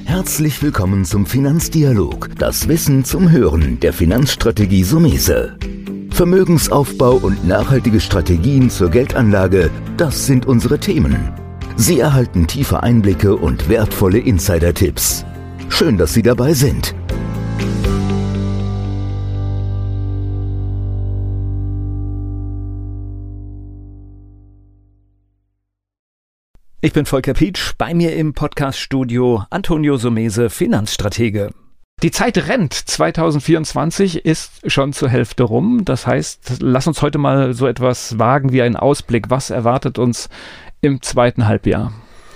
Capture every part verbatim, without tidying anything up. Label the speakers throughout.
Speaker 1: Herzlich willkommen zum Finanzdialog, das Wissen zum Hören der Finanzstrategie Sumese. Vermögensaufbau und nachhaltige Strategien zur Geldanlage, das sind unsere Themen. Sie erhalten tiefe Einblicke und wertvolle Insider-Tipps. Schön, dass Sie dabei sind.
Speaker 2: Ich bin Volker Pietsch, bei mir im Podcast-Studio Antonio Sumese, Finanzstratege. Die Zeit rennt, zwanzig vierundzwanzig ist schon zur Hälfte rum. Das heißt, lass uns heute mal so etwas wagen wie einen Ausblick. Was erwartet uns im zweiten Halbjahr?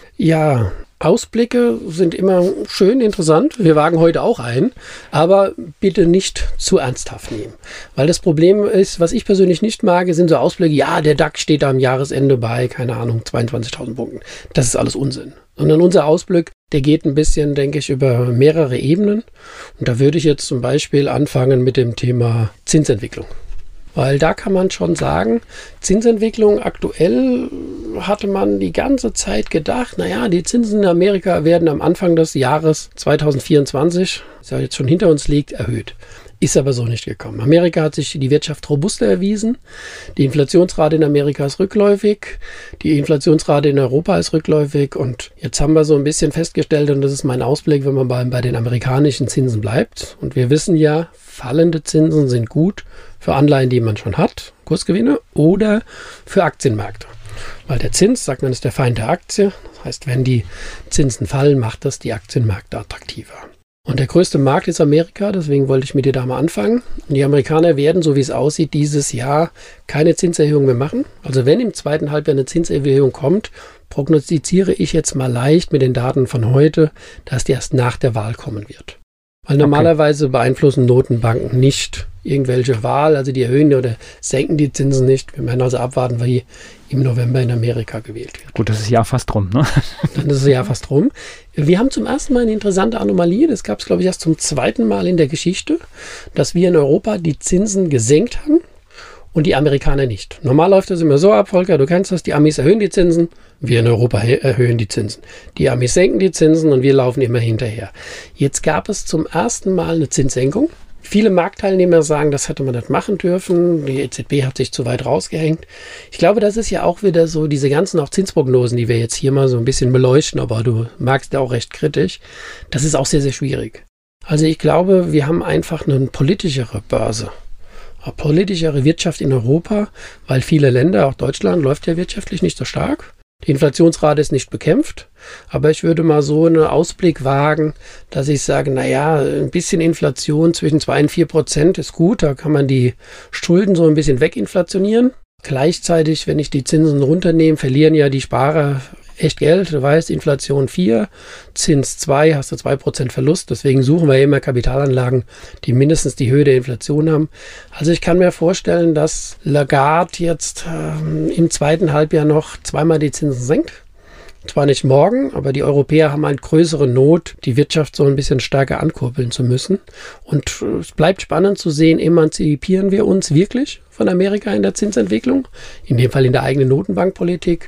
Speaker 3: Ja, Ausblicke sind immer schön interessant. Wir wagen heute auch einen, aber bitte nicht zu ernsthaft nehmen. Weil das Problem ist, was ich persönlich nicht mag, sind so Ausblicke, ja, der DAX steht da am Jahresende bei, keine Ahnung, zweiundzwanzigtausend Punkten. Das ist alles Unsinn. Sondern unser Ausblick, der geht ein bisschen, denke ich, über mehrere Ebenen. Und da würde ich jetzt zum Beispiel anfangen mit dem Thema Zinsentwicklung. Weil da kann man schon sagen, Zinsentwicklung aktuell hatte man die ganze Zeit gedacht, naja, die Zinsen in Amerika werden am Anfang des Jahres zwanzig vierundzwanzig, das ja jetzt schon hinter uns liegt, erhöht. Ist aber so nicht gekommen. Amerika hat sich die Wirtschaft robuster erwiesen. Die Inflationsrate in Amerika ist rückläufig. Die Inflationsrate in Europa ist rückläufig. Und jetzt haben wir so ein bisschen festgestellt, und das ist mein Ausblick, wenn man bei, bei den amerikanischen Zinsen bleibt. Und wir wissen ja, fallende Zinsen sind gut für Anleihen, die man schon hat, Kursgewinne, oder für Aktienmärkte. Weil der Zins, sagt man, ist der Feind der Aktie. Das heißt, wenn die Zinsen fallen, macht das die Aktienmärkte attraktiver. Und der größte Markt ist Amerika, deswegen wollte ich mit dir da mal anfangen. Und die Amerikaner werden, so wie es aussieht, dieses Jahr keine Zinserhöhung mehr machen. Also wenn im zweiten Halbjahr eine Zinserhöhung kommt, prognostiziere ich jetzt mal leicht mit den Daten von heute, dass die erst nach der Wahl kommen wird. Weil normalerweise okay. beeinflussen Notenbanken nicht irgendwelche Wahl, also die erhöhen oder senken die Zinsen nicht. Wir werden also abwarten, wie im November in Amerika gewählt wird.
Speaker 2: Gut, das ist ja fast rum, ne?
Speaker 3: Dann ist es ja fast rum. Wir haben zum ersten Mal eine interessante Anomalie, das gab es, glaube ich, erst zum zweiten Mal in der Geschichte, dass wir in Europa die Zinsen gesenkt haben und die Amerikaner nicht. Normal läuft das immer so ab, Volker, du kennst das, die Amis erhöhen die Zinsen, wir in Europa erhöhen die Zinsen. Die Amis senken die Zinsen und wir laufen immer hinterher. Jetzt gab es zum ersten Mal eine Zinssenkung. Viele Marktteilnehmer sagen, das hätte man nicht machen dürfen. Die E Z B hat sich zu weit rausgehängt. Ich glaube, das ist ja auch wieder so, diese ganzen auch Zinsprognosen, die wir jetzt hier mal so ein bisschen beleuchten, aber du magst ja auch recht kritisch. Das ist auch sehr, sehr schwierig. Also ich glaube, wir haben einfach eine politischere Börse. Eine politischere Wirtschaft in Europa, weil viele Länder, auch Deutschland, läuft ja wirtschaftlich nicht so stark. Die Inflationsrate ist nicht bekämpft, aber ich würde mal so einen Ausblick wagen, dass ich sage, naja, ein bisschen Inflation zwischen zwei und vier Prozent ist gut, da kann man die Schulden so ein bisschen weginflationieren. Gleichzeitig, wenn ich die Zinsen runternehme, verlieren ja die Sparer echt Geld. Du weißt, Inflation vier, Zins zwei, hast du zwei Prozent Verlust. Deswegen suchen wir immer Kapitalanlagen, die mindestens die Höhe der Inflation haben. Also ich kann mir vorstellen, dass Lagarde jetzt ähm, im zweiten Halbjahr noch zweimal die Zinsen senkt. Zwar nicht morgen, aber die Europäer haben halt größere Not, die Wirtschaft so ein bisschen stärker ankurbeln zu müssen. Und es bleibt spannend zu sehen, emanzipieren wir uns wirklich von Amerika in der Zinsentwicklung, in dem Fall in der eigenen Notenbankpolitik,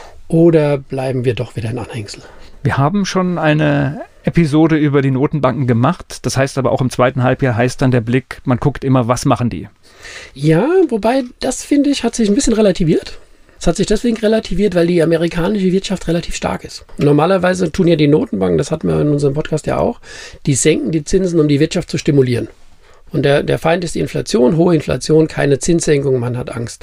Speaker 3: oder bleiben wir doch wieder ein Anhängsel?
Speaker 2: Wir haben schon eine Episode über die Notenbanken gemacht. Das heißt aber auch im zweiten Halbjahr heißt dann der Blick, man guckt immer, was machen die?
Speaker 3: Ja, wobei das, finde ich, hat sich ein bisschen relativiert. Es hat sich deswegen relativiert, weil die amerikanische Wirtschaft relativ stark ist. Normalerweise tun ja die Notenbanken, das hatten wir in unserem Podcast ja auch, die senken die Zinsen, um die Wirtschaft zu stimulieren. Und der, der Feind ist die Inflation, hohe Inflation, keine Zinssenkung, man hat Angst.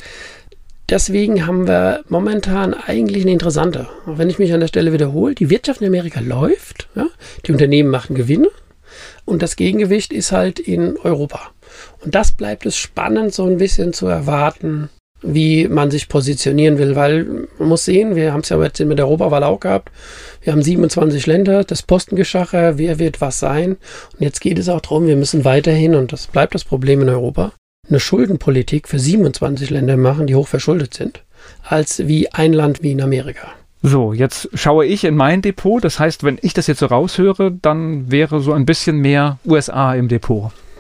Speaker 3: Deswegen haben wir momentan eigentlich eine interessante, auch wenn ich mich an der Stelle wiederhole, die Wirtschaft in Amerika läuft, ja, die Unternehmen machen Gewinne und das Gegengewicht ist halt in Europa. Und das bleibt es spannend, so ein bisschen zu erwarten, wie man sich positionieren will, weil man muss sehen, wir haben es ja jetzt mit der Europawahl auch gehabt, wir haben siebenundzwanzig Länder, das Postengeschacher, wer wird was sein und jetzt geht es auch darum, wir müssen weiterhin, und das bleibt das Problem in Europa, eine Schuldenpolitik für siebenundzwanzig Länder machen, die hoch verschuldet sind, als wie ein Land wie in Amerika.
Speaker 2: So, jetzt schaue ich in mein Depot. Das heißt, wenn ich das jetzt so raushöre, dann wäre so ein bisschen mehr U S A im Depot.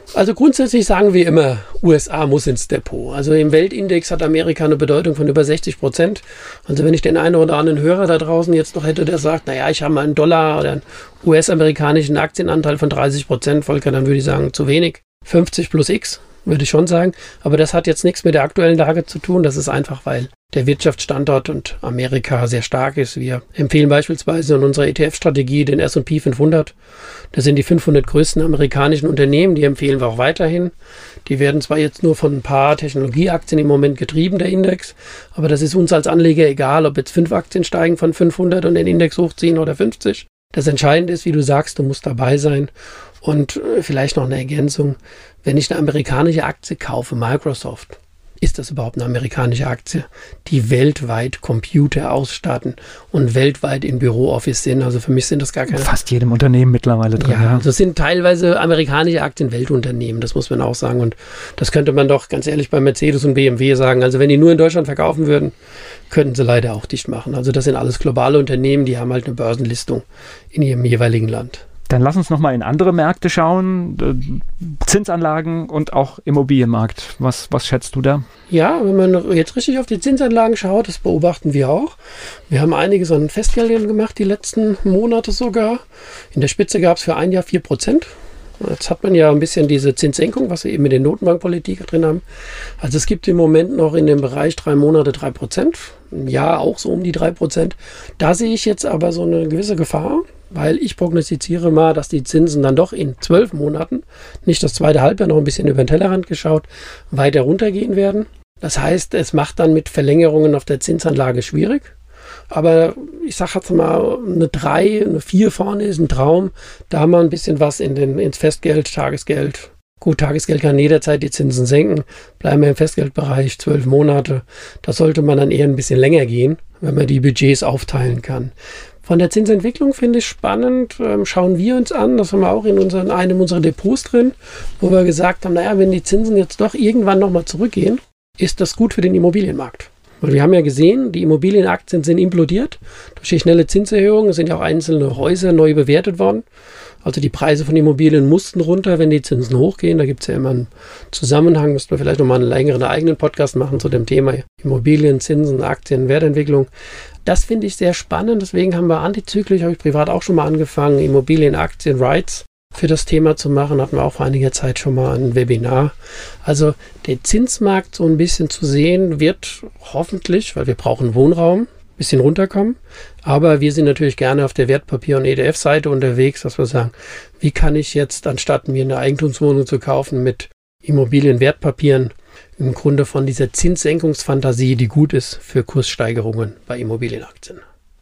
Speaker 3: Also grundsätzlich sagen wir immer, U S A muss ins Depot. Also im Weltindex hat Amerika eine Bedeutung von über sechzig Prozent. Also wenn ich den einen oder anderen Hörer da draußen jetzt noch hätte, der sagt, naja, ich habe mal einen Dollar oder einen U S-amerikanischen Aktienanteil von dreißig Prozent, Volker, dann würde ich sagen, zu wenig. fünfzig plus X, würde ich schon sagen. Aber das hat jetzt nichts mit der aktuellen Lage zu tun. Das ist einfach, weil der Wirtschaftsstandort und Amerika sehr stark ist. Wir empfehlen beispielsweise in unserer E T F-Strategie den S und P fünfhundert. Das sind die fünfhundert größten amerikanischen Unternehmen. Die empfehlen wir auch weiterhin. Die werden zwar jetzt nur von ein paar Technologieaktien im Moment getrieben, der Index. Aber das ist uns als Anleger egal, ob jetzt fünf Aktien steigen von fünfhundert und den Index hochziehen oder fünfzig. Das Entscheidende ist, wie du sagst, du musst dabei sein. Und vielleicht noch eine Ergänzung. Wenn ich eine amerikanische Aktie kaufe, Microsoft, ist das überhaupt eine amerikanische Aktie, die weltweit Computer ausstatten und weltweit in Büro-Office sind. Also für mich sind das gar keine...
Speaker 2: Fast jedem Unternehmen mittlerweile drin.
Speaker 3: Ja, ja. Also es sind teilweise amerikanische Aktien Weltunternehmen, das muss man auch sagen. Und das könnte man doch ganz ehrlich bei Mercedes und B M W sagen. Also wenn die nur in Deutschland verkaufen würden, könnten sie leider auch dicht machen. Also das sind alles globale Unternehmen, die haben halt eine Börsenlistung in ihrem jeweiligen Land.
Speaker 2: Dann lass uns nochmal in andere Märkte schauen, Zinsanlagen und auch Immobilienmarkt. Was, was schätzt du da?
Speaker 3: Ja, wenn man jetzt richtig auf die Zinsanlagen schaut, das beobachten wir auch. Wir haben einiges an Festgeldern gemacht, die letzten Monate sogar. In der Spitze gab es für ein Jahr vier Prozent. Jetzt hat man ja ein bisschen diese Zinssenkung, was wir eben mit der Notenbankpolitik drin haben. Also es gibt im Moment noch in dem Bereich drei Monate drei Prozent. Im Jahr auch so um die drei Prozent. Da sehe ich jetzt aber so eine gewisse Gefahr, weil ich prognostiziere mal, dass die Zinsen dann doch in zwölf Monaten, nicht das zweite Halbjahr, noch ein bisschen über den Tellerrand geschaut, weiter runtergehen werden. Das heißt, es macht dann mit Verlängerungen auf der Zinsanlage schwierig. Aber ich sage jetzt mal, eine drei, eine vier vorne ist ein Traum. Da haben wir ein bisschen was in den, ins Festgeld, Tagesgeld. Gut, Tagesgeld kann jederzeit die Zinsen senken. Bleiben wir im Festgeldbereich, zwölf Monate. Da sollte man dann eher ein bisschen länger gehen, wenn man die Budgets aufteilen kann. Von der Zinsentwicklung finde ich spannend, ähm, schauen wir uns an, das haben wir auch in unseren, einem unserer Depots drin, wo wir gesagt haben, naja, wenn die Zinsen jetzt doch irgendwann nochmal zurückgehen, ist das gut für den Immobilienmarkt. Weil wir haben ja gesehen, die Immobilienaktien sind implodiert. Durch die schnelle Zinserhöhung sind ja auch einzelne Häuser neu bewertet worden. Also die Preise von Immobilien mussten runter, wenn die Zinsen hochgehen. Da gibt es ja immer einen Zusammenhang. Müssten wir vielleicht nochmal einen längeren eigenen Podcast machen zu dem Thema Immobilien, Zinsen, Aktien, Wertentwicklung. Das finde ich sehr spannend. Deswegen haben wir antizyklisch, habe ich privat auch schon mal angefangen, Immobilien, Aktien, Rights für das Thema zu machen. Hatten wir auch vor einiger Zeit schon mal ein Webinar. Also der Zinsmarkt so ein bisschen zu sehen, wird hoffentlich, weil wir brauchen Wohnraum, ein bisschen runterkommen. Aber wir sind natürlich gerne auf der Wertpapier- und E T F-Seite unterwegs, dass wir sagen, wie kann ich jetzt, anstatt mir eine Eigentumswohnung zu kaufen mit Immobilienwertpapieren, im Grunde von dieser Zinssenkungsfantasie, die gut ist für Kurssteigerungen bei Immobilienaktien.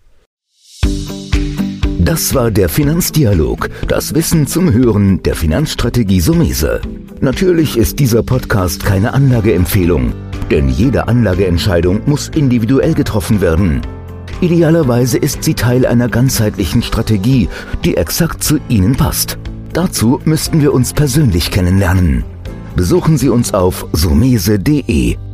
Speaker 1: Das war der Finanzdialog, das Wissen zum Hören der Finanzstrategie Sumese. Natürlich ist dieser Podcast keine Anlageempfehlung, denn jede Anlageentscheidung muss individuell getroffen werden. Idealerweise ist sie Teil einer ganzheitlichen Strategie, die exakt zu Ihnen passt. Dazu müssten wir uns persönlich kennenlernen. Besuchen Sie uns auf sumese punkt de.